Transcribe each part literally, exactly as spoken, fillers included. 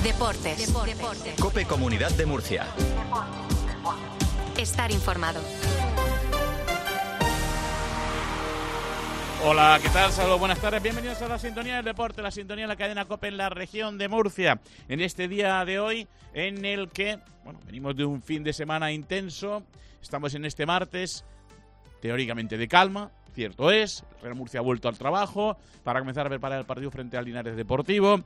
Deportes. Deportes. COPE Comunidad de Murcia. Estar informado. Hola, ¿qué tal? Saludos, buenas tardes. Bienvenidos a la sintonía del deporte, la sintonía de la cadena COPE en la región de Murcia. En este día de hoy, en el que, bueno, venimos de un fin de semana intenso. Estamos en este martes, teóricamente de calma, cierto es. El Real Murcia ha vuelto al trabajo para comenzar a preparar el partido frente al Linares Deportivo.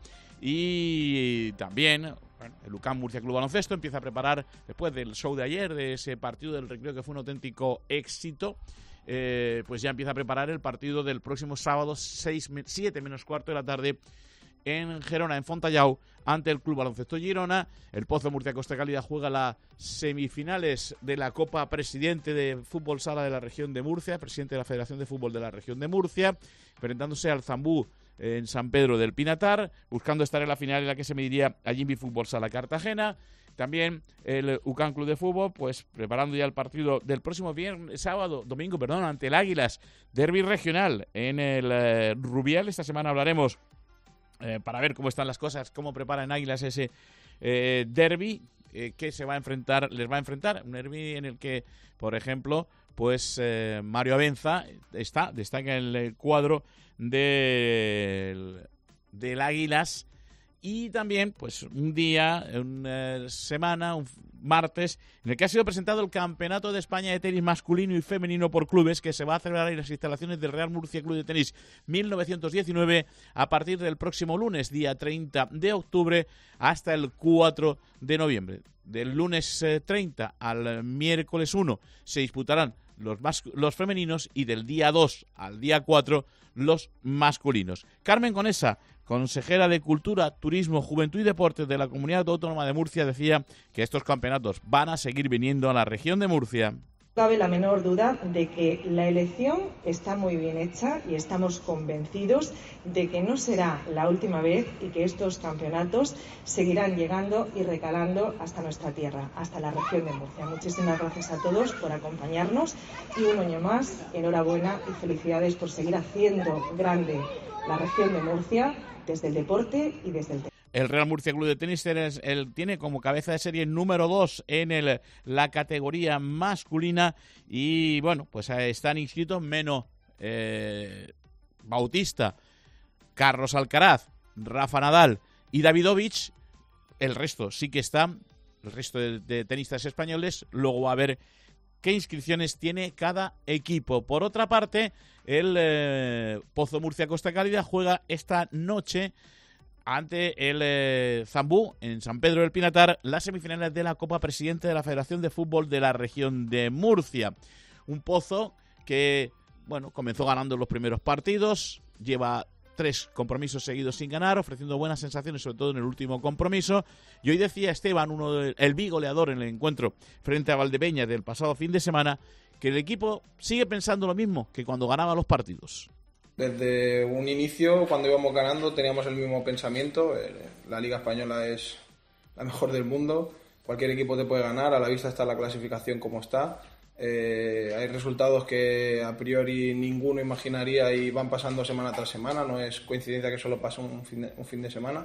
Y también, bueno, el UCAM Murcia Club Baloncesto empieza a preparar, después del show de ayer, de ese partido del Recreo que fue un auténtico éxito, eh, pues ya empieza a preparar el partido del próximo sábado, siete menos cuarto de la tarde, en Gerona, en Fontallao, ante el Club Baloncesto Girona. El Pozo Murcia Costa Cálida juega las semifinales de la Copa Presidente de Fútbol Sala de la región de Murcia, presidente de la Federación de Fútbol de la región de Murcia, enfrentándose al Zambú en San Pedro del Pinatar, buscando estar en la final en la que se mediría a Jimmy Fútbol Sala Cartagena. También el UCAM Club de Fútbol, pues preparando ya el partido del próximo viernes, sábado, domingo, perdón, ante el Águilas, derbi regional en el eh, Rubial. Esta semana hablaremos eh, para ver cómo están las cosas, cómo preparan Águilas ese eh, derbi eh, que se va a enfrentar, les va a enfrentar, un derbi en el que, por ejemplo, pues eh, Mario Abenza está, destaca en el cuadro del, del Águilas. Y también, pues, un día, una semana, un martes, en el que ha sido presentado el Campeonato de España de Tenis Masculino y Femenino por Clubes, que se va a celebrar en las instalaciones del Real Murcia Club de Tenis mil novecientos diecinueve a partir del próximo lunes, día treinta de octubre, hasta el cuatro de noviembre. Del lunes eh, treinta al miércoles uno se disputarán los, mas- los femeninos y del día dos al día cuatro los masculinos. Carmen Conesa, consejera de Cultura, Turismo, Juventud y Deportes de la Comunidad Autónoma de Murcia, decía que estos campeonatos van a seguir viniendo a la región de Murcia. No cabe la menor duda de que la elección está muy bien hecha y estamos convencidos de que no será la última vez y que estos campeonatos seguirán llegando y recalando hasta nuestra tierra, hasta la región de Murcia. Muchísimas gracias a todos por acompañarnos y un año más, enhorabuena y felicidades por seguir haciendo grande la región de Murcia desde el deporte y desde el tenis. El Real Murcia Club de Tenis el, el, tiene como cabeza de serie número dos en el, la categoría masculina y, bueno, pues están inscritos menos eh, Bautista, Carlos Alcaraz, Rafa Nadal y Davidovich. El resto sí que están, el resto de, de tenistas españoles. Luego va a ver qué inscripciones tiene cada equipo. Por otra parte, el eh, Pozo Murcia Costa Cálida juega esta noche ante el eh, Zambú, en San Pedro del Pinatar, las semifinales de la Copa Presidente de la Federación de Fútbol de la región de Murcia. Un Pozo que, bueno, comenzó ganando los primeros partidos, lleva tres compromisos seguidos sin ganar, ofreciendo buenas sensaciones, sobre todo en el último compromiso. Y hoy decía Esteban, uno de, el bigoleador en el encuentro frente a Valdepeñas del pasado fin de semana, que el equipo sigue pensando lo mismo que cuando ganaba los partidos. Desde un inicio, cuando íbamos ganando, teníamos el mismo pensamiento. La Liga Española es la mejor del mundo. Cualquier equipo te puede ganar. A la vista está la clasificación como está. Eh, hay resultados que a priori ninguno imaginaría y van pasando semana tras semana. No es coincidencia que solo pasa un fin de, un fin de semana.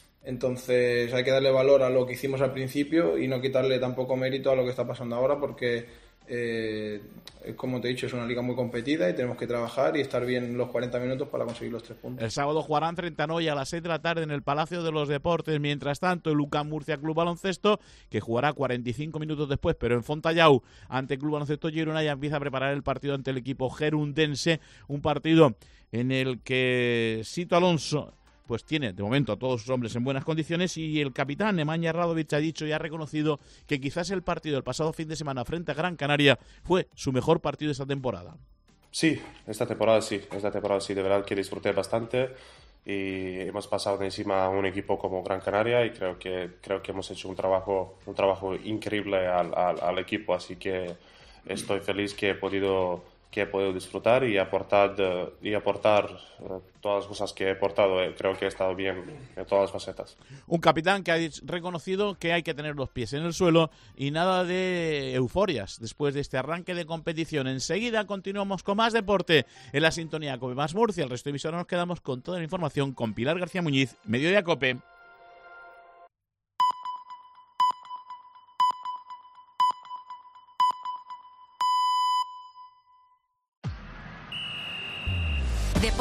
Entonces hay que darle valor a lo que hicimos al principio y no quitarle tampoco mérito a lo que está pasando ahora, porque Eh, como te he dicho, es una liga muy competida y tenemos que trabajar y estar bien los cuarenta minutos para conseguir los tres puntos. El sábado jugarán frente a Noya a las seis de la tarde en el Palacio de los Deportes. Mientras tanto, el UCAM Murcia Club Baloncesto, que jugará cuarenta y cinco minutos después, pero en Fontallao, ante Club Baloncesto Girona, ya empieza a preparar el partido ante el equipo gerundense, un partido en el que Sito Alonso pues tiene de momento a todos sus hombres en buenas condiciones y el capitán Nemanja Radovic ha dicho y ha reconocido que quizás el partido del pasado fin de semana frente a Gran Canaria fue su mejor partido de esta temporada. Sí, esta temporada sí, esta temporada sí, de verdad que disfruté bastante y hemos pasado de encima a un equipo como Gran Canaria y creo que creo que hemos hecho un trabajo un trabajo increíble al, al, al equipo, así que estoy feliz que he podido que he podido disfrutar y aportar y aportar todas las cosas que he aportado. Creo que he estado bien en todas las facetas. Un capitán que ha reconocido que hay que tener los pies en el suelo y nada de euforias después de este arranque de competición. Enseguida continuamos con más deporte en la sintonía COPE más Murcia. El resto de emisoras nos quedamos con toda la información con Pilar García Muñiz, Mediodía COPE.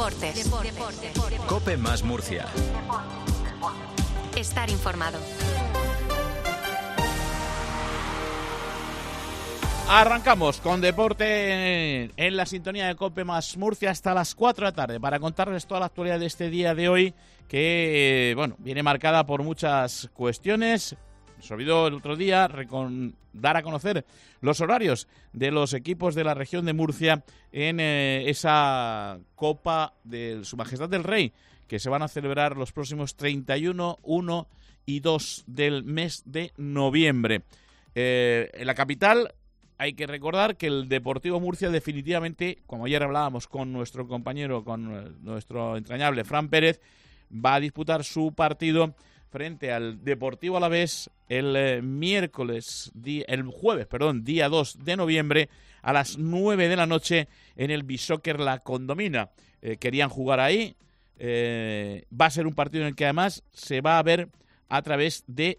Deportes. Deportes. COPE más Murcia. Estar informado. Arrancamos con deporte en la sintonía de COPE más Murcia hasta las cuatro de la tarde para contarles toda la actualidad de este día de hoy que, bueno, viene marcada por muchas cuestiones. Se olvidó el otro día recon- dar a conocer los horarios de los equipos de la región de Murcia en eh, esa Copa de Su Majestad del Rey que se van a celebrar los próximos treinta y uno, uno y dos del mes de noviembre. Eh, en la capital hay que recordar que el Deportivo Murcia definitivamente, como ayer hablábamos con nuestro compañero, con nuestro entrañable Fran Pérez, va a disputar su partido frente al Deportivo Alavés el eh, miércoles, di- el jueves, perdón, día dos de noviembre a las nueve de la noche en el Bishoker La Condomina. Eh, querían jugar ahí. Eh, va a ser un partido en el que además se va a ver a través de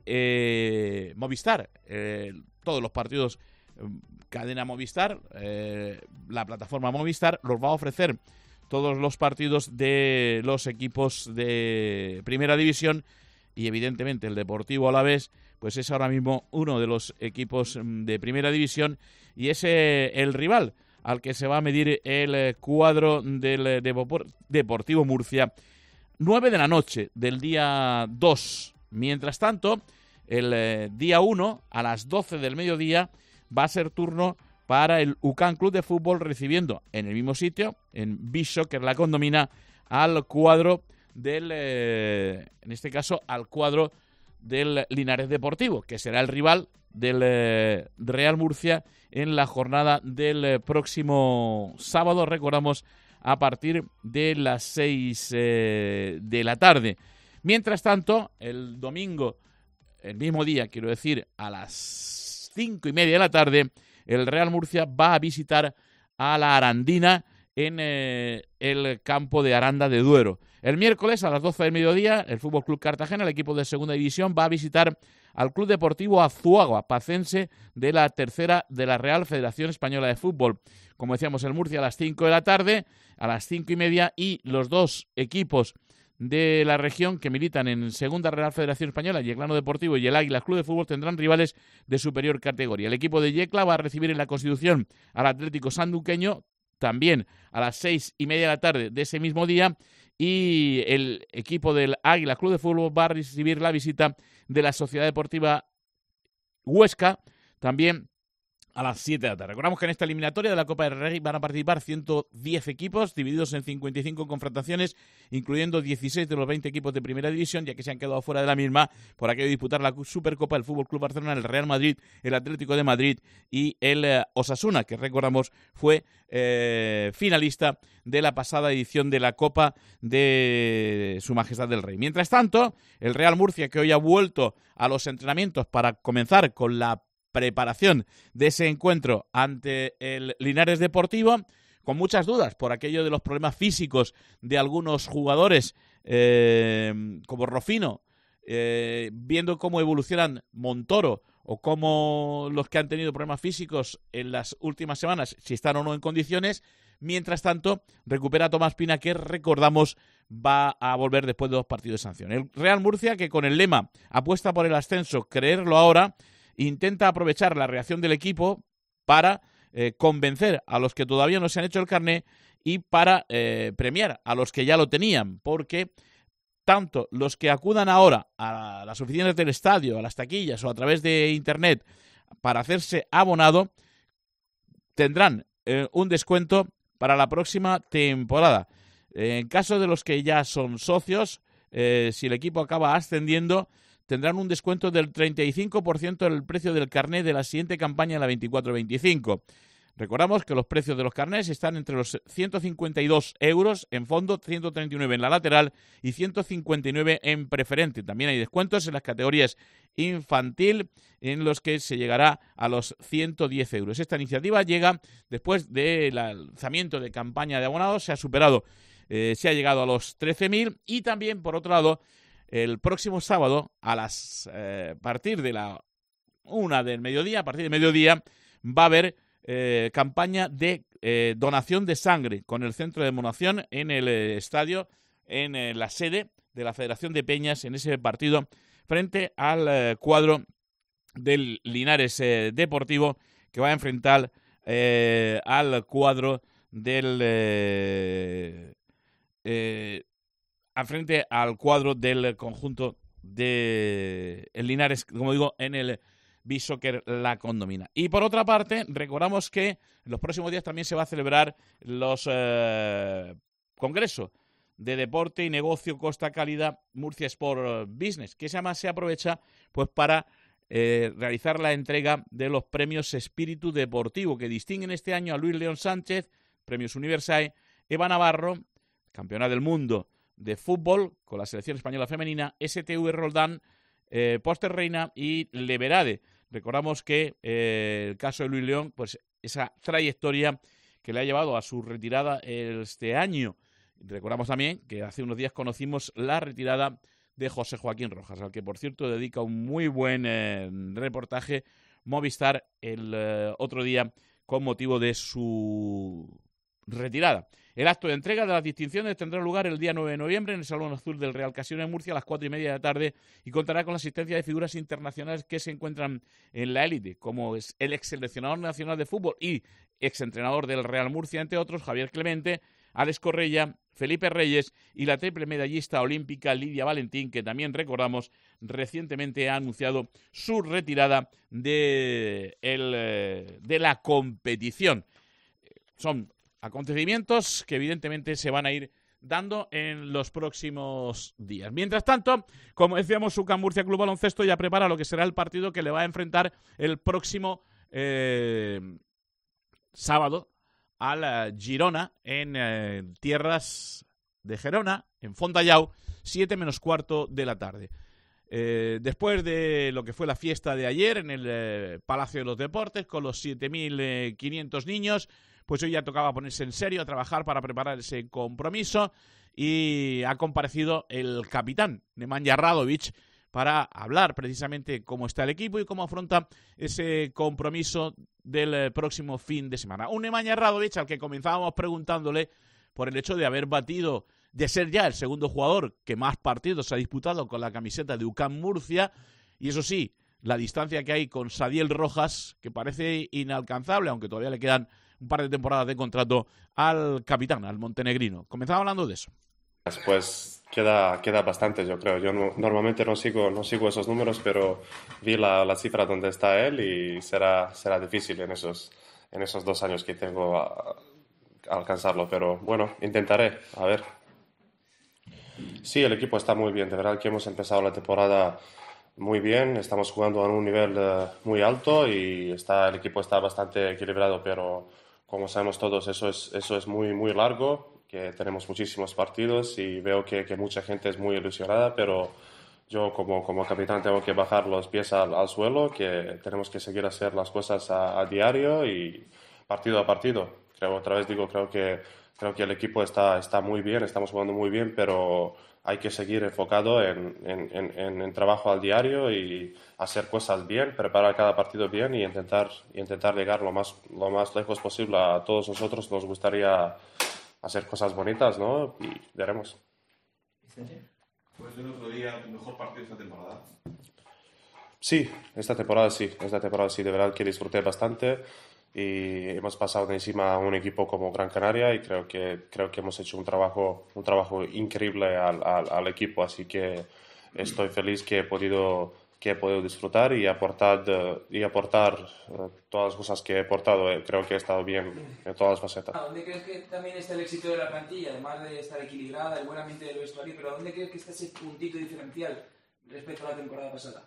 eh, Movistar. Eh, todos los partidos cadena Movistar, eh, la plataforma Movistar los va a ofrecer todos los partidos de los equipos de Primera División y evidentemente el Deportivo Alavés pues es ahora mismo uno de los equipos de Primera División y es eh, el rival al que se va a medir el cuadro del Deportivo Murcia. nueve de la noche del día dos. Mientras tanto, el eh, día uno a las doce del mediodía va a ser turno para el U C A M Club de Fútbol recibiendo en el mismo sitio, en Bishoker La Condomina, al cuadro del, eh, en este caso, al cuadro del Linares Deportivo, que será el rival del eh, Real Murcia en la jornada del eh, próximo sábado, recordamos, a partir de las seis eh, de la tarde. Mientras tanto, el domingo, el mismo día, quiero decir, a las cinco y media de la tarde, el Real Murcia va a visitar a la Arandina en eh, el campo de Aranda de Duero. El miércoles a las doce del mediodía, el Fútbol Club Cartagena, el equipo de segunda división, va a visitar al Club Deportivo Azuaga, pacense de la tercera de la Real Federación Española de Fútbol. Como decíamos, el Murcia a las cinco de la tarde, a las cinco y media, y los dos equipos de la región que militan en Segunda Real Federación Española, Yeclano Deportivo y el Águilas Club de Fútbol, tendrán rivales de superior categoría. El equipo de Yecla va a recibir en la Constitución al Atlético Sanluqueño, también a las seis y media de la tarde de ese mismo día, y el equipo del Águilas Club de Fútbol va a recibir la visita de la Sociedad Deportiva Huesca, también a las siete de la tarde. Recordamos que en esta eliminatoria de la Copa del Rey van a participar ciento diez equipos, divididos en cincuenta y cinco confrontaciones, incluyendo dieciséis de los veinte equipos de Primera División, ya que se han quedado fuera de la misma por aquello de disputar la Supercopa del F C Barcelona, el Real Madrid, el Atlético de Madrid y el eh, Osasuna, que recordamos fue eh, finalista de la pasada edición de la Copa de Su Majestad del Rey. Mientras tanto, el Real Murcia, que hoy ha vuelto a los entrenamientos para comenzar con la preparación de ese encuentro ante el Linares Deportivo, con muchas dudas por aquello de los problemas físicos de algunos jugadores eh, como Rofino, eh, viendo cómo evolucionan Montoro o cómo los que han tenido problemas físicos en las últimas semanas, si están o no en condiciones. Mientras tanto, recupera a Tomás Pina, que recordamos va a volver después de dos partidos de sanción. El Real Murcia, que con el lema apuesta por el ascenso, creerlo ahora, intenta aprovechar la reacción del equipo para eh, convencer a los que todavía no se han hecho el carné y para eh, premiar a los que ya lo tenían, porque tanto los que acudan ahora a las oficinas del estadio, a las taquillas o a través de internet para hacerse abonado, tendrán eh, un descuento para la próxima temporada. Eh, en caso de los que ya son socios, eh, si el equipo acaba ascendiendo, tendrán un descuento del treinta y cinco por ciento del precio del carné de la siguiente campaña, la veinticuatro veinticinco. Recordamos que los precios de los carnés están entre los ciento cincuenta y dos euros en fondo, ciento treinta y nueve en la lateral y ciento cincuenta y nueve en preferente. También hay descuentos en las categorías infantil, en los que se llegará a los ciento diez euros. Esta iniciativa llega después del lanzamiento de campaña de abonados, se ha superado, eh, se ha llegado a los trece mil, y también, por otro lado, el próximo sábado, a las eh, partir de la una del mediodía, a partir del mediodía, va a haber eh, campaña de eh, donación de sangre con el centro de donación en el eh, estadio, en eh, la sede de la Federación de Peñas, en ese partido frente al eh, cuadro del Linares eh, Deportivo, que va a enfrentar eh, al cuadro del eh, eh, al frente al cuadro del conjunto de el Linares, como digo, en el Beachsoccer La Condomina. Y por otra parte, recordamos que en los próximos días también se va a celebrar los eh, congresos de deporte y negocio Costa Cálida Murcia Sport Business, que se llama, se aprovecha pues para eh, realizar la entrega de los premios Espíritu Deportivo, que distinguen este año a Luis León Sánchez, premios Universal, Eva Navarro, campeona del mundo de fútbol con la selección española femenina, S T V Roldán, eh, Póster Reina y Leverade. Recordamos que eh, el caso de Luis León, pues esa trayectoria que le ha llevado a su retirada este año. Recordamos también que hace unos días conocimos la retirada de José Joaquín Rojas, al que por cierto dedica un muy buen eh, reportaje Movistar el eh, otro día con motivo de su retirada. El acto de entrega de las distinciones tendrá lugar el día nueve de noviembre en el Salón Azul del Real Casino de Murcia a las cuatro y media de la tarde y contará con la asistencia de figuras internacionales que se encuentran en la élite, como es el ex seleccionador nacional de fútbol y ex entrenador del Real Murcia, entre otros, Javier Clemente, Alex Correia, Felipe Reyes y la triple medallista olímpica Lidia Valentín, que también recordamos recientemente ha anunciado su retirada de, el, de la competición. Son acontecimientos que evidentemente se van a ir dando en los próximos días. Mientras tanto, como decíamos, UCAM Murcia Club Baloncesto ya prepara lo que será el partido que le va a enfrentar el próximo eh, sábado a la Girona en eh, tierras de Gerona, en Fontallao, siete menos cuarto de la tarde. Eh, después de lo que fue la fiesta de ayer en el eh, Palacio de los Deportes con los siete mil quinientos niños, pues hoy ya tocaba ponerse en serio a trabajar para preparar ese compromiso y ha comparecido el capitán Nemanja Radovic para hablar precisamente cómo está el equipo y cómo afronta ese compromiso del próximo fin de semana. Un Nemanja Radovic al que comenzábamos preguntándole por el hecho de haber batido, de ser ya el segundo jugador que más partidos ha disputado con la camiseta de UCAM Murcia, y eso sí, la distancia que hay con Sadiel Rojas, que parece inalcanzable, aunque todavía le quedan un par de temporadas de contrato al capitán, al montenegrino. Comenzaba hablando de eso. Pues queda, queda bastante, yo creo. Yo no, normalmente no sigo, no sigo esos números, pero vi la, la cifra donde está él y será, será difícil en esos, en esos dos años que tengo a, a alcanzarlo. Pero bueno, intentaré, a ver. Sí, el equipo está muy bien. De verdad que hemos empezado la temporada muy bien. Estamos jugando a un nivel uh, muy alto y está, el equipo está bastante equilibrado, pero como sabemos todos, eso es, eso es muy, muy largo. Que tenemos muchísimos partidos y veo que, que mucha gente es muy ilusionada, pero yo como, como capitán tengo que bajar los pies al, al suelo, que tenemos que seguir a hacer las cosas a, a diario y partido a partido. Creo, otra vez digo, creo que, creo que el equipo está, está muy bien, estamos jugando muy bien, pero hay que seguir enfocado en, en, en, en trabajo al diario y hacer cosas bien, preparar cada partido bien y intentar, intentar llegar lo más, lo más lejos posible. A todos nosotros nos gustaría hacer cosas bonitas, ¿no? Y veremos. ¿Fue el otro día tu mejor partido esta temporada? Sí, esta temporada sí, esta temporada sí, de verdad que disfruté bastante y hemos pasado de encima a un equipo como Gran Canaria y creo que, creo que hemos hecho un trabajo, un trabajo increíble al, al, al equipo, así que estoy feliz que he podido que he podido disfrutar y aportar, y aportar uh, todas las cosas que he aportado. Eh, creo que he estado bien en todas las facetas. ¿Dónde crees que también está el éxito de la plantilla? Además de estar equilibrada, el buen ambiente del vestuario, pero ¿dónde crees que está ese puntito diferencial respecto a la temporada pasada?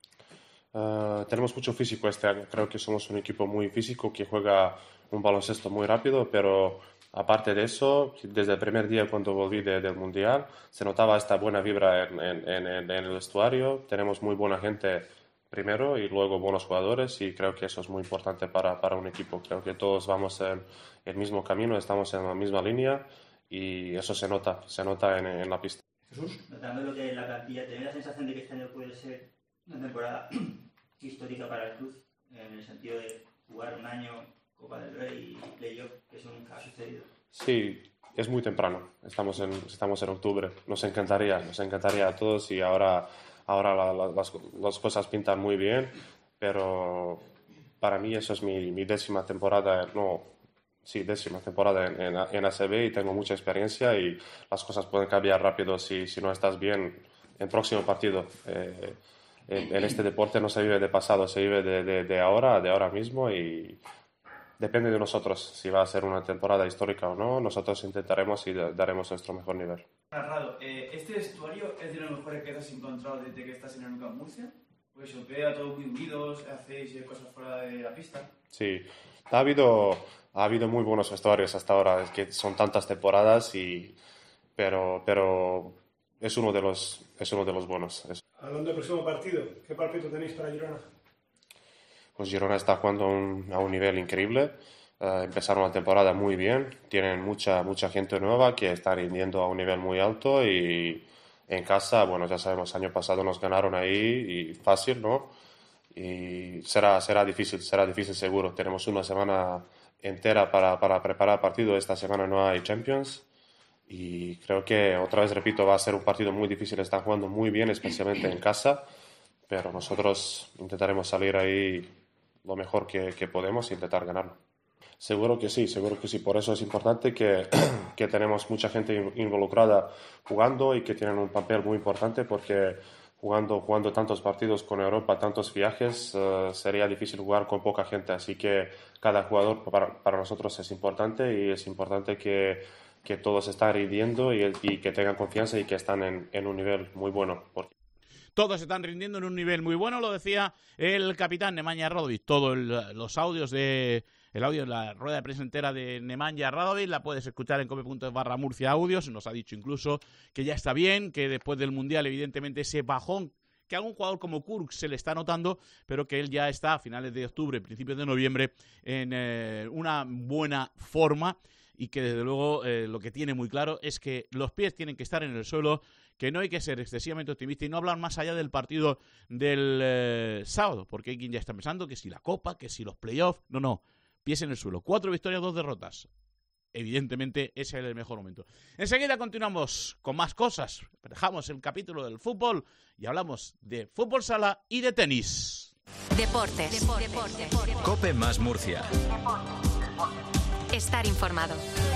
Uh, tenemos mucho físico este año. Creo que somos un equipo muy físico que juega un baloncesto muy rápido, pero aparte de eso, desde el primer día cuando volví de, del Mundial, se notaba esta buena vibra en, en, en, en el vestuario. Tenemos muy buena gente primero y luego buenos jugadores y creo que eso es muy importante para, para un equipo. Creo que todos vamos en el mismo camino, estamos en la misma línea y eso se nota, se nota en, en la pista. Jesús, notando lo que la plantilla, ¿te da la sensación de que este año puede ser una temporada histórica para el club? En el sentido de jugar un año Copa del Rey y Playoff, que eso nunca ha sucedido. Sí, es muy temprano. Estamos en, estamos en octubre. Nos encantaría, nos encantaría a todos y ahora, ahora la, la, las, las cosas pintan muy bien, pero para mí eso es mi, mi décima temporada, no, sí, décima temporada en, en, en A C B y tengo mucha experiencia y las cosas pueden cambiar rápido si, si no estás bien en el próximo partido. Eh, en, en este deporte no se vive de pasado, se vive de, de, de ahora, de ahora mismo y depende de nosotros si va a ser una temporada histórica o no. Nosotros intentaremos y daremos nuestro mejor nivel. Narrado, eh, ¿este vestuario es de los mejores que te has encontrado desde que estás en el Camp Murcia? Pues os veo a todos muy unidos, hacéis cosas fuera de la pista. Sí, ha habido, ha habido muy buenos vestuarios hasta ahora, es que son tantas temporadas, y, pero, pero es, uno de los, es uno de los buenos. Es... Hablando del próximo partido, ¿qué partido tenéis para Girona? Pues Girona está jugando a un, a un nivel increíble. Uh, empezaron la temporada muy bien, tienen mucha, mucha gente nueva que está rindiendo a un nivel muy alto y en casa, bueno, ya sabemos, año pasado nos ganaron ahí y fácil, ¿no? Y será, será difícil, será difícil seguro. Tenemos una semana entera para, para preparar el partido. Esta semana no hay Champions y creo que, otra vez repito, va a ser un partido muy difícil. Están jugando muy bien, especialmente en casa, pero nosotros intentaremos salir ahí lo mejor que, que podemos e intentar ganarlo. Seguro que sí, seguro que sí. Por eso es importante que, que tenemos mucha gente involucrada jugando y que tienen un papel muy importante, porque jugando, jugando tantos partidos con Europa, tantos viajes, uh, sería difícil jugar con poca gente. Así que cada jugador para, para nosotros es importante y es importante que, que todos estén rindiendo y, y que tengan confianza y que están en, en un nivel muy bueno. Porque... Todos están rindiendo en un nivel muy bueno, lo decía el capitán Nemanja Radovic. Todos los audios de... El audio de la rueda de prensa entera de Nemanja Radovic la puedes escuchar en cope punto es barra Murcia Audios. Nos ha dicho incluso que ya está bien, que después del Mundial, evidentemente, ese bajón que a un jugador como Kurk se le está notando, pero que él ya está a finales de octubre, principios de noviembre, en eh, una buena forma, y que desde luego eh, lo que tiene muy claro es que los pies tienen que estar en el suelo, que no hay que ser excesivamente optimista y no hablar más allá del partido del eh, sábado, porque hay quien ya está pensando que si la Copa, que si los playoffs, no, no. Pies en el suelo. Cuatro victorias, dos derrotas. Evidentemente, ese es el mejor momento. Enseguida continuamos con más cosas. Dejamos el capítulo del fútbol y hablamos de fútbol sala y de tenis. Deportes. Deportes. Deportes. Cope más Murcia. Estar informado.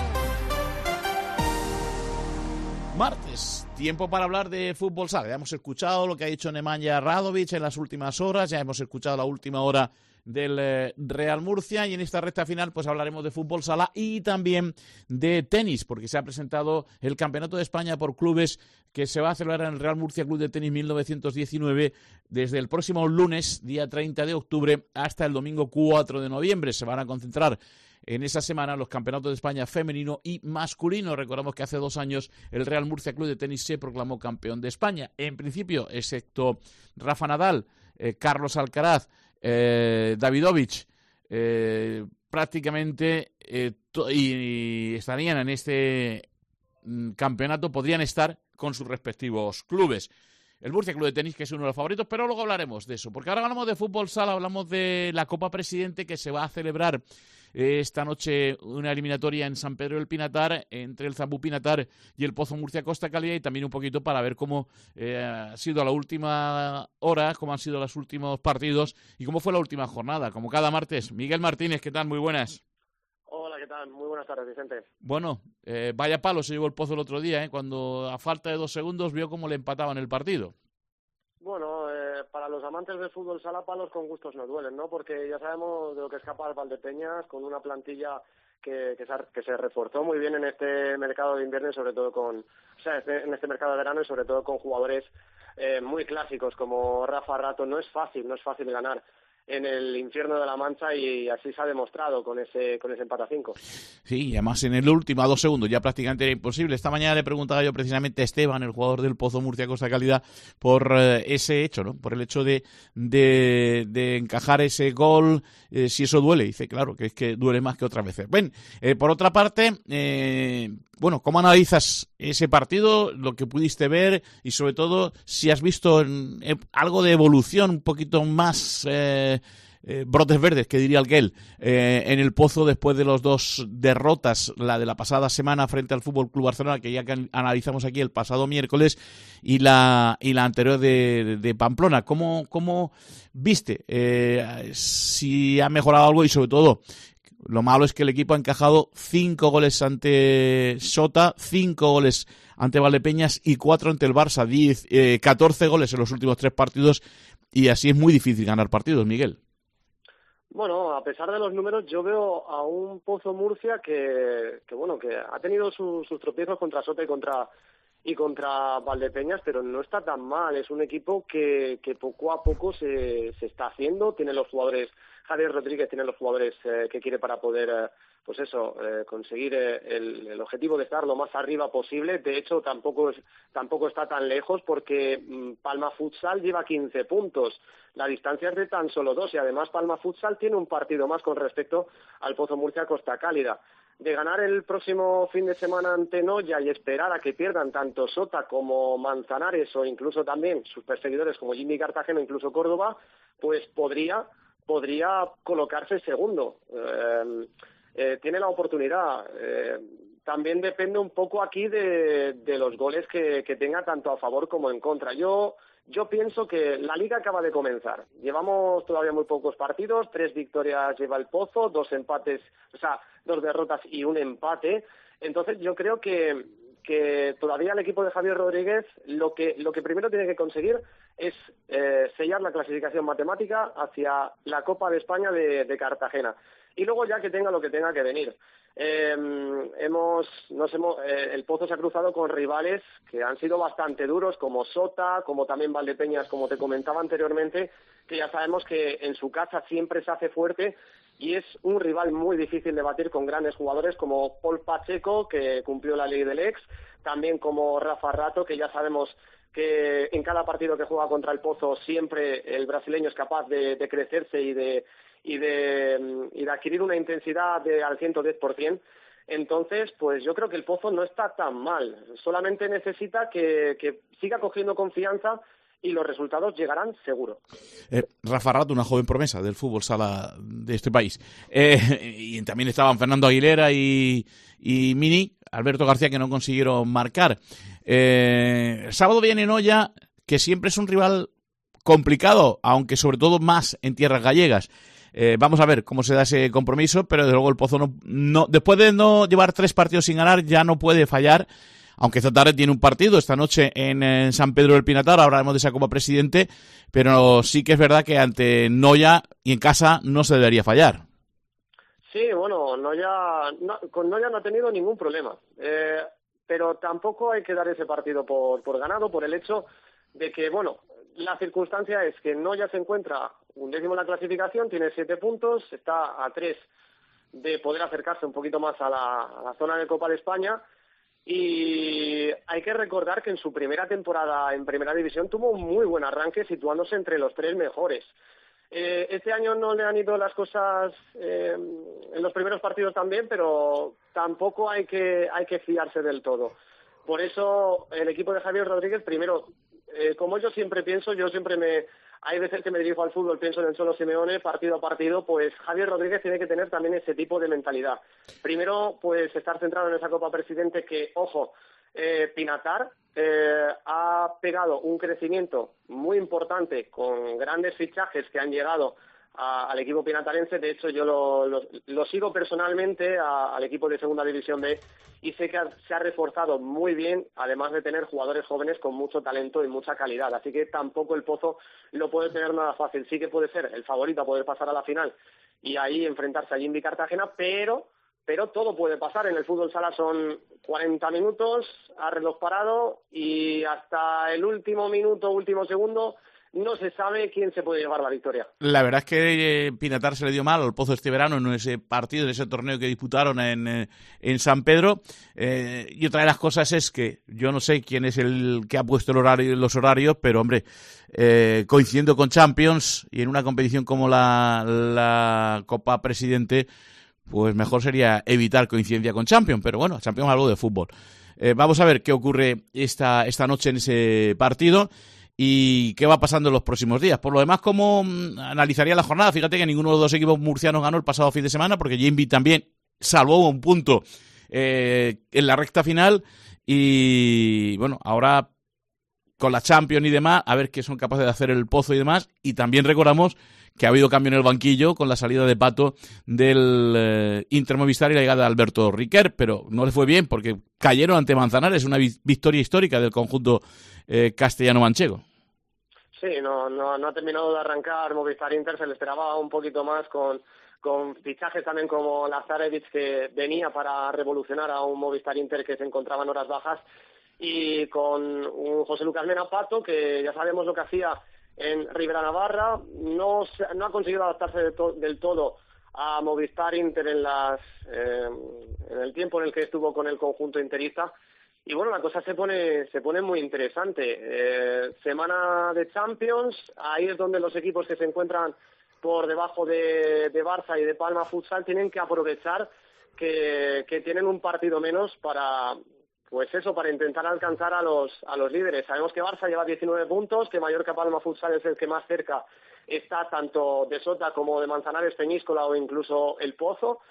Martes, tiempo para hablar de fútbol sala. Ya hemos escuchado lo que ha dicho Nemanja Radovic en las últimas horas, ya hemos escuchado la última hora del eh, Real Murcia, y en esta recta final pues hablaremos de fútbol sala y también de tenis, porque se ha presentado el Campeonato de España por clubes que se va a celebrar en el Real Murcia Club de Tenis mil novecientos diecinueve desde el próximo lunes, día treinta de octubre, hasta el domingo cuatro de noviembre. Se van a concentrar en esa semana los campeonatos de España femenino y masculino. Recordamos que hace dos años el Real Murcia Club de Tenis se proclamó campeón de España. En principio, excepto Rafa Nadal, eh, Carlos Alcaraz, eh, Davidovich, eh, prácticamente eh, to- y, y estarían en este mm, campeonato, podrían estar con sus respectivos clubes. El Murcia Club de Tenis, que es uno de los favoritos, pero luego hablaremos de eso, porque ahora hablamos de fútbol sala, hablamos de la Copa Presidente, que se va a celebrar eh, esta noche, una eliminatoria en San Pedro del Pinatar, entre el Zambú Pinatar y el Pozo Murcia Costa Calidad, y también un poquito para ver cómo eh, ha sido la última hora, cómo han sido los últimos partidos y cómo fue la última jornada, como cada martes. Miguel Martínez, ¿qué tal? Muy buenas. Hola, ¿qué tal? Muy buenas tardes, Vicente. Bueno, eh, vaya palo se llevó el Pozo el otro día, ¿eh? Cuando a falta de dos segundos vio cómo le empataban el partido. Bueno, eh, para los amantes del fútbol sala, palos con gustos no duelen, ¿no? Porque ya sabemos de lo que es capaz Valdepeñas, con una plantilla que, que, se, que se reforzó muy bien en este mercado de invierno y sobre todo con, o sea, este, en este mercado de verano y sobre todo con jugadores eh, muy clásicos como Rafa Rato. No es fácil, no es fácil ganar en el infierno de la Mancha, y así se ha demostrado con ese con ese empate a cinco. Sí, y además en el último, a dos segundos, ya prácticamente era imposible. Esta mañana le preguntaba yo precisamente a Esteban, el jugador del Pozo Murcia Costa Calidad, por eh, ese hecho, ¿no? Por el hecho de, de, de encajar ese gol, eh, si eso duele. Dice, claro, que es que duele más que otras veces. Bueno, eh, por otra parte, eh, bueno, ¿cómo analizas ese partido, lo que pudiste ver y sobre todo si has visto en, en, algo de evolución un poquito más... Eh, eh, brotes verdes, que diría Alguel, eh, en el Pozo después de las dos derrotas, la de la pasada semana frente al Fútbol Club Barcelona, que ya que analizamos aquí el pasado miércoles, y la y la anterior de, de Pamplona. ¿Cómo, cómo viste eh, si ha mejorado algo? Y sobre todo, lo malo es que el equipo ha encajado cinco goles ante Sota, cinco goles ante Valdepeñas y cuatro ante el Barça, diez, eh, catorce goles en los últimos tres partidos, y así es muy difícil ganar partidos, Miguel. Bueno, a pesar de los números, yo veo a un Pozo Murcia que, que bueno, que ha tenido su, sus tropiezos contra Sota y contra y contra Valdepeñas, pero no está tan mal. Es un equipo que, que poco a poco se, se está haciendo, tiene los jugadores, Javier Rodríguez tiene los jugadores eh, que quiere para poder, eh, pues eso, eh, conseguir eh, el, el objetivo de estar lo más arriba posible. De hecho, tampoco es, tampoco está tan lejos, porque mm, Palma Futsal lleva quince puntos. La distancia es de tan solo dos, y además Palma Futsal tiene un partido más con respecto al Pozo Murcia Costa Cálida. De ganar el próximo fin de semana ante Noya y esperar a que pierdan tanto Sota como Manzanares, o incluso también sus perseguidores como Jimmy Cartagena, incluso Córdoba, pues podría podría colocarse segundo. Eh, eh, tiene la oportunidad. Eh, también depende un poco aquí de, de los goles que, que tenga tanto a favor como en contra. Yo Yo pienso que la Liga acaba de comenzar. Llevamos todavía muy pocos partidos, tres victorias lleva el Pozo, dos empates, o sea, dos derrotas y un empate. Entonces yo creo que, que todavía el equipo de Javier Rodríguez lo que, lo que primero tiene que conseguir es eh, sellar la clasificación matemática hacia la Copa de España de, de Cartagena. Y luego ya que tenga lo que tenga que venir. Eh, hemos, nos hemos, eh, el Pozo se ha cruzado con rivales que han sido bastante duros, como Sota, como también Valdepeñas, como te comentaba anteriormente, que ya sabemos que en su casa siempre se hace fuerte, y es un rival muy difícil de batir, con grandes jugadores como Paul Pacheco, que cumplió la ley del ex, también como Rafa Rato, que ya sabemos que en cada partido que juega contra el Pozo siempre el brasileño es capaz de, de crecerse y de y de, y de adquirir una intensidad de al ciento diez por ciento. Entonces, pues yo creo que el Pozo no está tan mal, solamente necesita que, que siga cogiendo confianza, y los resultados llegarán seguro. Eh, Rafa Rato, una joven promesa del fútbol sala de este país. Eh, y también estaban Fernando Aguilera y, y Mini, Alberto García, que no consiguieron marcar. Eh, el sábado viene Noya, que siempre es un rival complicado, aunque sobre todo más en tierras gallegas. Eh, vamos a ver cómo se da ese compromiso, pero desde luego el Pozo no, no, después de no llevar tres partidos sin ganar, ya no puede fallar, aunque esta tarde tiene un partido esta noche en, en San Pedro del Pinatar. Hablaremos de esa Copa Presidente, pero sí que es verdad que ante Noya y en casa no se debería fallar. Sí, bueno, Noya, no, con Noya no ha tenido ningún problema, eh, pero tampoco hay que dar ese partido por, por ganado, por el hecho de que, bueno, la circunstancia es que Noya se encuentra undécimo en la clasificación, tiene siete puntos, está a tres de poder acercarse un poquito más a la, a la zona de Copa de España, y hay que recordar que en su primera temporada en Primera División tuvo un muy buen arranque, situándose entre los tres mejores. Eh, este año no le han ido las cosas eh, en los primeros partidos también, pero tampoco hay que, hay que fiarse del todo. Por eso el equipo de Javier Rodríguez, primero, Eh, como yo siempre pienso, yo siempre me... Hay veces que me dirijo al fútbol, pienso en el Cholo Simeone, partido a partido, pues Javier Rodríguez tiene que tener también ese tipo de mentalidad. Primero, pues estar centrado en esa Copa Presidente que, ojo, eh, Pinatar eh, ha pegado un crecimiento muy importante con grandes fichajes que han llegado a, al equipo pinatarense. De hecho, yo lo, lo, lo sigo personalmente a, al equipo de Segunda División B, y sé que ha, se ha reforzado muy bien, además de tener jugadores jóvenes con mucho talento y mucha calidad. Así que tampoco el Pozo lo puede tener nada fácil. Sí que puede ser el favorito a poder pasar a la final y ahí enfrentarse a Jimmy Cartagena, pero pero todo puede pasar. En el fútbol sala son cuarenta minutos a reloj parado, y hasta el último minuto, último segundo, no se sabe quién se puede llevar la victoria. La verdad es que eh, Pinatar se le dio mal al Pozo este verano en ese partido, en ese torneo que disputaron en, eh, en San Pedro. Eh, y otra de las cosas es que yo no sé quién es el que ha puesto el horario, los horarios, pero hombre, eh, coincidiendo con Champions y en una competición como la, la Copa Presidente, pues mejor sería evitar coincidencia con Champions. Pero bueno, Champions es algo de fútbol. Eh, vamos a ver qué ocurre esta, esta noche en ese partido. y qué va pasando en los próximos días. Por lo demás, ¿cómo analizaría la jornada? Fíjate que ninguno de los dos equipos murcianos ganó el pasado fin de semana, porque J M B también salvó un punto eh, en la recta final, y bueno, ahora con la Champions y demás, a ver qué son capaces de hacer el Pozo y demás. Y también recordamos que ha habido cambio en el banquillo con la salida de Pato del eh, Inter Movistar y la llegada de Alberto Riquer, pero no le fue bien porque cayeron ante Manzanares, una vi- victoria histórica del conjunto eh, castellano-manchego. Sí, no, no, no ha terminado de arrancar Movistar Inter, se le esperaba un poquito más con, con fichajes también como Lazarevic, que venía para revolucionar a un Movistar Inter que se encontraba en horas bajas, y con un José Lucas Mena Pato, que ya sabemos lo que hacía en Ribera Navarra, no, se, no ha conseguido adaptarse de to, del todo a Movistar Inter en, las, eh, en el tiempo en el que estuvo con el conjunto interista. Y bueno, la cosa se pone se pone muy interesante. Eh, semana de Champions, ahí es donde los equipos que se encuentran por debajo de, de Barça y de Palma Futsal tienen que aprovechar que, que tienen un partido menos para, pues eso, para intentar alcanzar a los a los líderes. Sabemos que Barça lleva diecinueve puntos, que Mallorca Palma Futsal es el que más cerca está, tanto de Sota como de Manzanares, Peñíscola o incluso El Pozo.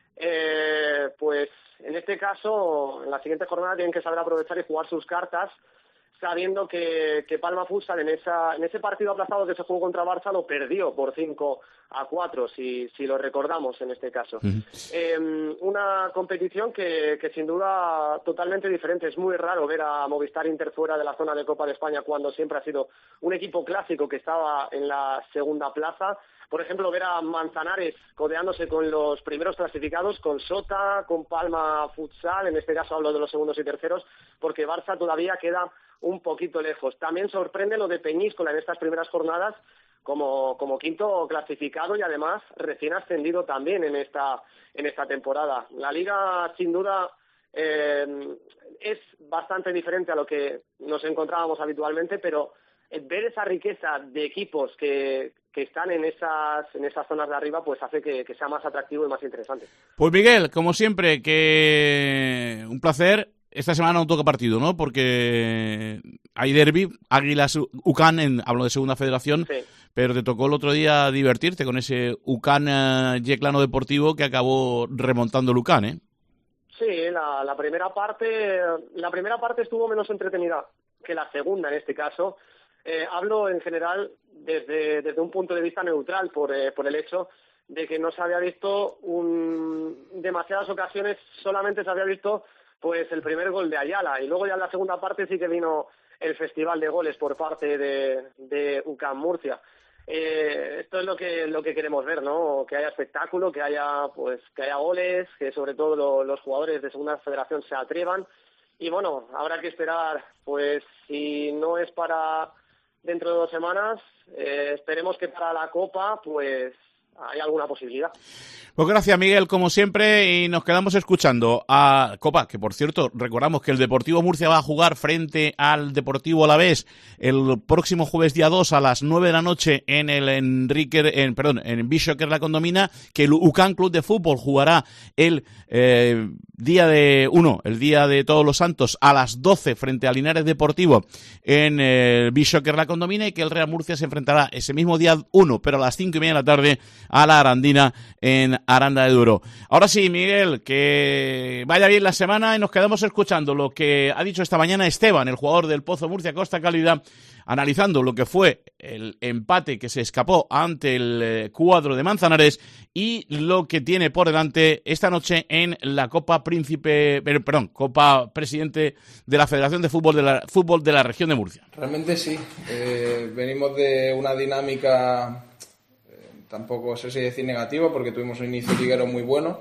Eh, pues en este caso, en la siguiente jornada tienen que saber aprovechar y jugar sus cartas, sabiendo que, que Palma Futsal en esa en ese partido aplazado que se jugó contra Barça lo perdió por cinco a cuatro, si si lo recordamos en este caso. Uh-huh. Eh, una competición que, que sin duda totalmente diferente. Es muy raro ver a Movistar Inter fuera de la zona de Copa de España cuando siempre ha sido un equipo clásico que estaba en la segunda plaza. Por ejemplo, ver a Manzanares codeándose con los primeros clasificados, con Sota, con Palma Futsal, en este caso hablo de los segundos y terceros, porque Barça todavía queda un poquito lejos. También sorprende lo de Peñíscola en estas primeras jornadas como, como quinto clasificado y además recién ascendido también en esta, en esta temporada. La liga, sin duda, eh, es bastante diferente a lo que nos encontrábamos habitualmente, pero ver esa riqueza de equipos que, que están en esas en esas zonas de arriba, pues hace que, que sea más atractivo y más interesante. Pues Miguel, como siempre, que un placer. Esta semana no toca partido, ¿no? Porque hay derbi, Águilas U C A N, en, hablo de Segunda Federación, sí. Pero te tocó el otro día divertirte con ese U C A N uh, Yeclano Deportivo que acabó remontando el U C A N, ¿eh? Sí, la, la primera parte la primera parte estuvo menos entretenida que la segunda en este caso. Eh, hablo en general desde, desde un punto de vista neutral por, eh, por el hecho de que no se había visto un, demasiadas ocasiones, solamente se había visto pues el primer gol de Ayala, y luego ya en la segunda parte sí que vino el festival de goles por parte de, de U C A M Murcia. Eh, esto es lo que lo que queremos ver, ¿no? Que haya espectáculo, que haya pues que haya goles, que sobre todo lo, los jugadores de Segunda Federación se atrevan. Y bueno, habrá que esperar, pues si no es para dentro de dos semanas, eh, esperemos que para la Copa pues hay alguna posibilidad. Pues gracias, Miguel, como siempre, y nos quedamos escuchando a Copa, que por cierto, recordamos que el Deportivo Murcia va a jugar frente al Deportivo Alavés el próximo jueves día dos a las nueve de la noche en el Enrique, en, perdón, en Bishop, que es la condomina, que el U C A N Club de Fútbol jugará el eh, día de uno, el día de Todos los Santos a las doce frente a Linares Deportivo en el Bishop, que es la condomina, y que el Real Murcia se enfrentará ese mismo día uno, pero a las cinco y media de la tarde a la Arandina en Aranda de Duero. Ahora sí, Miguel, que vaya bien la semana y nos quedamos escuchando lo que ha dicho esta mañana Esteban, el jugador del Pozo Murcia Costa Cálida, analizando lo que fue el empate que se escapó ante el cuadro de Manzanares y lo que tiene por delante esta noche en la Copa Príncipe, perdón, Copa Presidente de la Federación de Fútbol de la, Fútbol de la Región de Murcia. Realmente sí, eh, venimos de una dinámica, tampoco sé si decir negativo, porque tuvimos un inicio liguero muy bueno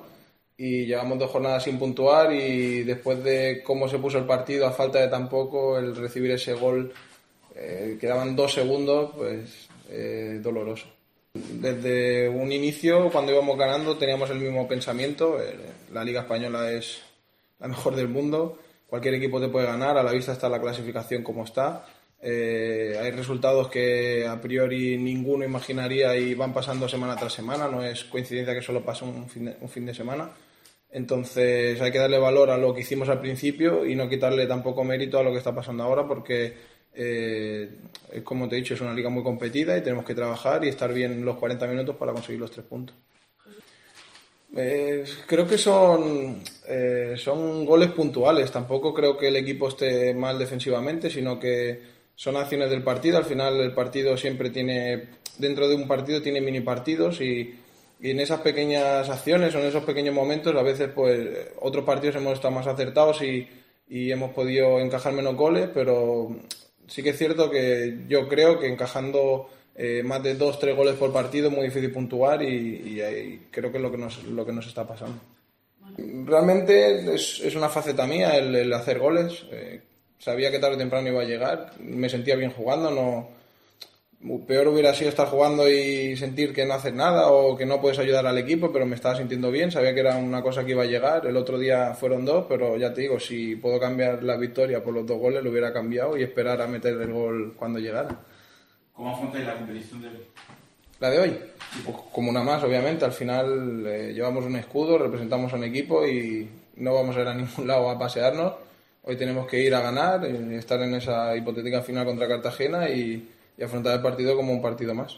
y llevamos dos jornadas sin puntuar, y después de cómo se puso el partido, a falta de tan poco, el recibir ese gol, eh, quedaban dos segundos, pues eh, doloroso. Desde un inicio, cuando íbamos ganando, teníamos el mismo pensamiento. Eh, la Liga Española es la mejor del mundo, cualquier equipo te puede ganar, a la vista está la clasificación como está. Eh, hay resultados que a priori ninguno imaginaría y van pasando semana tras semana, no es coincidencia que solo pase un fin de, un fin de semana. Entonces hay que darle valor a lo que hicimos al principio y no quitarle tampoco mérito a lo que está pasando ahora, porque Eh, es como te he dicho, es una liga muy competida y tenemos que trabajar y estar bien los cuarenta minutos para conseguir los tres puntos. Eh, creo que son, eh, son goles puntuales. Tampoco creo que el equipo esté mal defensivamente, sino que son acciones del partido. Al final el partido siempre tiene, dentro de un partido tiene mini partidos y, y en esas pequeñas acciones o en esos pequeños momentos a veces pues otros partidos hemos estado más acertados y, y hemos podido encajar menos goles, pero sí que es cierto que yo creo que encajando eh, más de dos, tres goles por partido es muy difícil puntuar y, y, y creo que es lo que nos, lo que nos está pasando. Realmente es, es una faceta mía el, el hacer goles. Eh, sabía que tarde o temprano iba a llegar, me sentía bien jugando, no peor hubiera sido estar jugando y sentir que no haces nada o que no puedes ayudar al equipo, pero me estaba sintiendo bien, sabía que era una cosa que iba a llegar. El otro día fueron dos, pero ya te digo, si puedo cambiar la victoria por los dos goles lo hubiera cambiado y esperar a meter el gol cuando llegara. ¿Cómo afrontáis la competición de hoy? ¿La de hoy? Pues como una más, obviamente. Al final eh, llevamos un escudo, representamos a un equipo y no vamos a ir a ningún lado a pasearnos. Hoy tenemos que ir a ganar, eh, estar en esa hipotética final contra Cartagena y, y afrontar el partido como un partido más.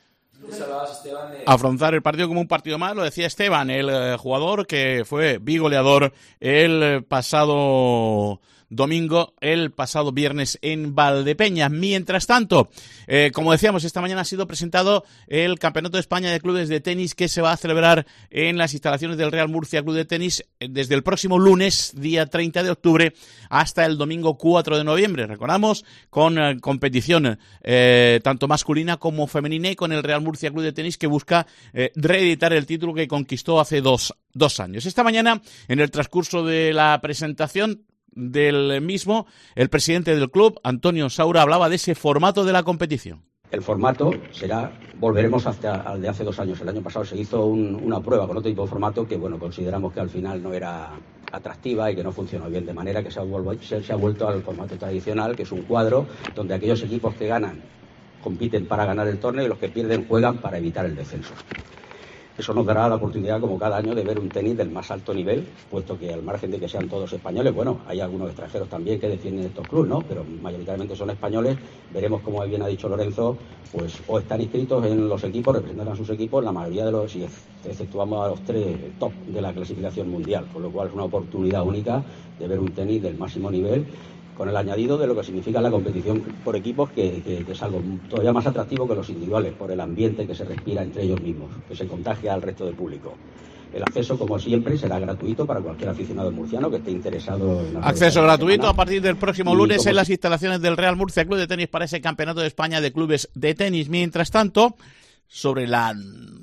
Afrontar el partido como un partido más, lo decía Esteban, el eh, jugador que fue bigoleador el eh, pasado domingo, el pasado viernes en Valdepeñas. Mientras tanto, eh, como decíamos, esta mañana ha sido presentado el Campeonato de España de Clubes de Tenis que se va a celebrar en las instalaciones del Real Murcia Club de Tenis desde el próximo lunes, día treinta de octubre, hasta el domingo cuatro de noviembre. Recordamos, con eh, competición eh, tanto masculina como femenina y con el Real Murcia Club de Tenis que busca eh, reeditar el título que conquistó hace dos, dos años. Esta mañana, en el transcurso de la presentación del mismo, el presidente del club, Antonio Saura, hablaba de ese formato de la competición. El formato será, volveremos hasta al de hace dos años. El año pasado se hizo un, una prueba con otro tipo de formato que, bueno, consideramos que al final no era atractiva y que no funcionó bien, de manera que se ha, se, se ha vuelto al formato tradicional, que es un cuadro donde aquellos equipos que ganan compiten para ganar el torneo y los que pierden juegan para evitar el descenso. Eso nos dará la oportunidad, como cada año, de ver un tenis del más alto nivel, puesto que al margen de que sean todos españoles, bueno, hay algunos extranjeros también que defienden estos clubes, ¿no? Pero mayoritariamente son españoles. Veremos, como bien ha dicho Lorenzo, pues o están inscritos en los equipos, representan a sus equipos, la mayoría de los, si exceptuamos a los tres top de la clasificación mundial, con lo cual es una oportunidad única de ver un tenis del máximo nivel, con el añadido de lo que significa la competición por equipos, que, que, que es algo todavía más atractivo que los individuales, por el ambiente que se respira entre ellos mismos, que se contagia al resto del público. El acceso, como siempre, será gratuito para cualquier aficionado murciano que esté interesado en... Acceso gratuito a partir del próximo lunes en las instalaciones del Real Murcia Club de Tenis para ese Campeonato de España de Clubes de Tenis. Mientras tanto, sobre la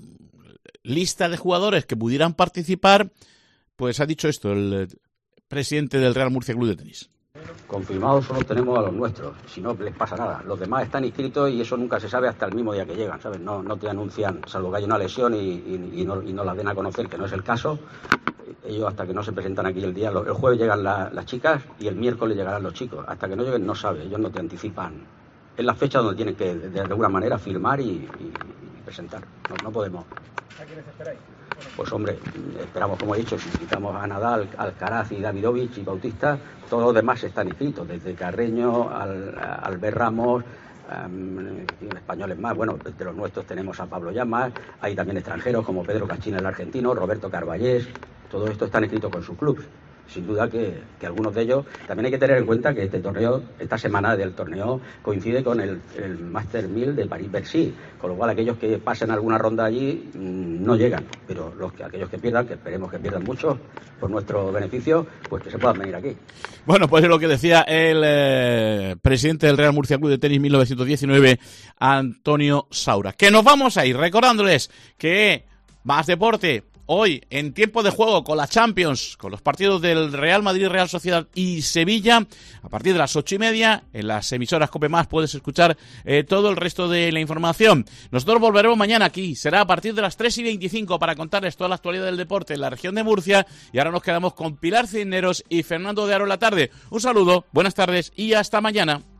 lista de jugadores que pudieran participar, pues ha dicho esto el presidente del Real Murcia Club de Tenis. Confirmados solo tenemos a los nuestros, si no les pasa nada. Los demás están inscritos y eso nunca se sabe hasta el mismo día que llegan, ¿sabes? No, no te anuncian, salvo que haya una lesión y, y, y, no, y no la den a conocer, que no es el caso. Ellos, hasta que no se presentan aquí el día, el jueves llegan la, las chicas y el miércoles llegarán los chicos. Hasta que no lleguen no sabe, ellos no te anticipan. Es la fecha donde tienen que, de, de alguna manera, firmar y, y, y presentar. No, no podemos. ¿A quiénes esperáis? Pues hombre, esperamos, como he dicho, si quitamos a Nadal, Alcaraz y Davidovich y Bautista, todos los demás están inscritos, desde Carreño, al, Albert Ramos, um, españoles más. Bueno, de los nuestros tenemos a Pablo Llamas, hay también extranjeros como Pedro Cachina, el argentino, Roberto Carballés, todo esto están inscritos con sus clubes. Sin duda que, que algunos de ellos, también hay que tener en cuenta que este torneo, esta semana del torneo coincide con el, el Master mil de París-Bercy, con lo cual aquellos que pasen alguna ronda allí mmm, no llegan, pero los que, aquellos que pierdan, que esperemos que pierdan mucho por nuestro beneficio, pues que se puedan venir aquí. Bueno, pues es lo que decía el eh, presidente del Real Murcia Club de Tenis mil novecientos diecinueve, Antonio Saura. Que nos vamos a ir recordándoles que más deporte hoy en tiempo de juego con la Champions, con los partidos del Real Madrid, Real Sociedad y Sevilla, a partir de las ocho y media, en las emisoras COPE Más puedes escuchar eh, todo el resto de la información. Nosotros volveremos mañana aquí, será a partir de las tres y veinticinco para contarles toda la actualidad del deporte en la región de Murcia, y ahora nos quedamos con Pilar Cisneros y Fernando de Aro en la tarde. Un saludo, buenas tardes y hasta mañana.